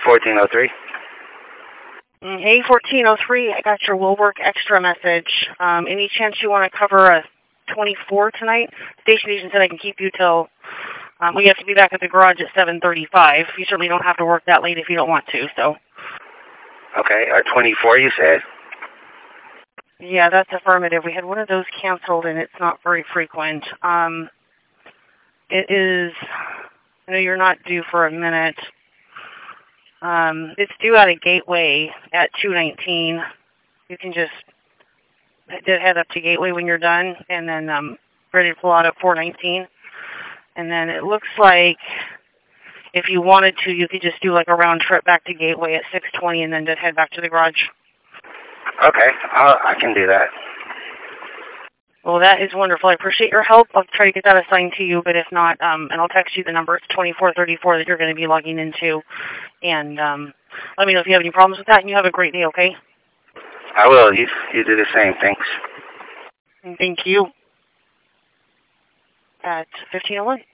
1403. Hey, 1403, I got your Will Work Extra message. Any chance you want to cover a 24 tonight? Station agent said I can keep you till we have to be back at the garage at 7:35. You certainly don't have to work that late if you don't want to, so. Okay, 24 you said? Yeah, that's affirmative. We had one of those canceled, and it's not very frequent. It is, I know you're not due for a minute. It's due out of Gateway at 2:19. You can just head up to Gateway when you're done, and then ready to pull out at 4:19. And then it looks like if you wanted to, you could just do like a round trip back to Gateway at 6:20, and then just head back to the garage. Okay, I can do that. Well, that is wonderful. I appreciate your help. I'll try to get that assigned to you, but if not, and I'll text you the number. It's 2434 that you're going to be logging into. And let me know if you have any problems with that, and you have a great day, okay? I will. You do the same. Thanks. Thank you. At 1501.